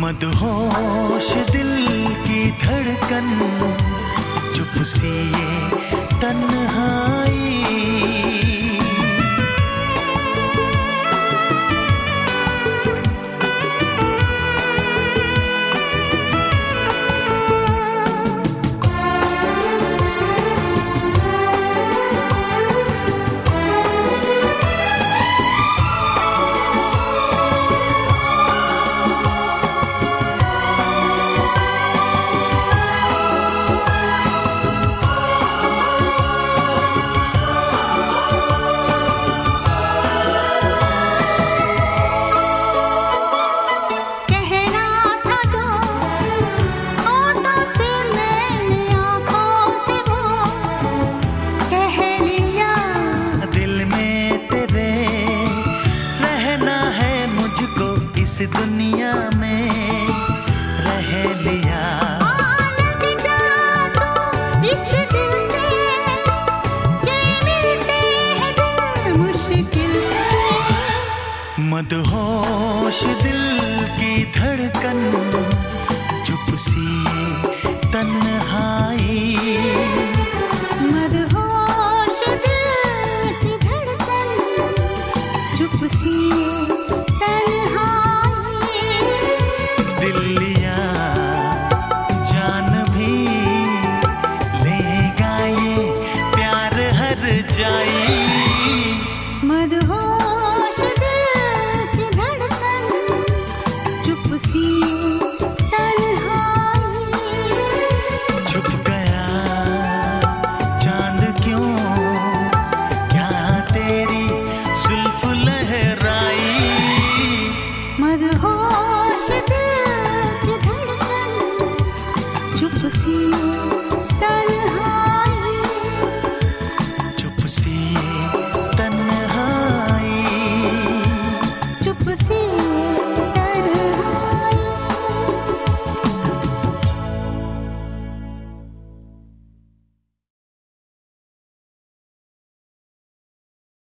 मदहोश दिल की धड़कन, चुप सी ये तन्हाई। इस दुनिया में रह लिया, लग जा तो इस दिल से, ये मिलते हैं दिल मुश्किल से। मदहोश दिल की धड़कन, चुप सी ये तन्हाई। मदहोश दिल की धड़कन, चुप सी मदहोश दिल की धड़कन, चुप सी तन्हाई। छुप गया चांद क्यों, क्या तेरी जुल्फ लहराई। मदहोश दिल की धड़कन, चुप सी तन्हाई। चुप सी तन्हाई, चुप सी